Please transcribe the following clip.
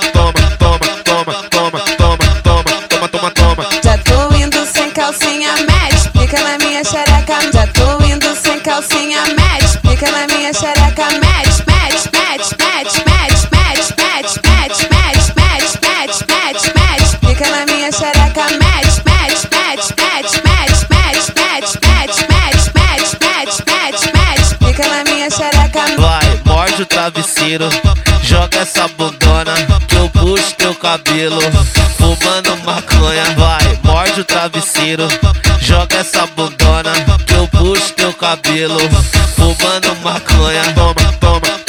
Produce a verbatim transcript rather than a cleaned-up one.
toma, toma, toma, toma, toma, toma, toma, toma, toma. Já tô indo sem calcinha, mete, pica na minha xereca. Já tô indo sem calcinha, mete, pica na minha xereca. Mete, mete, mete, mete, mete, mete, mete, mete, mete, mete, mete, mete, mete, pica na minha xereca. Mete, mete, mete, mete, mete, mete, mete, mete, mete, mete, mete, mete, mete, pica na minha xereca. Vai, morde o travesseiro, joga essa bundona que eu puxo teu cabelo, fumando maconha. Vai, morde o travesseiro, joga essa bundona que eu puxo teu cabelo, fumando maconha. Toma, toma,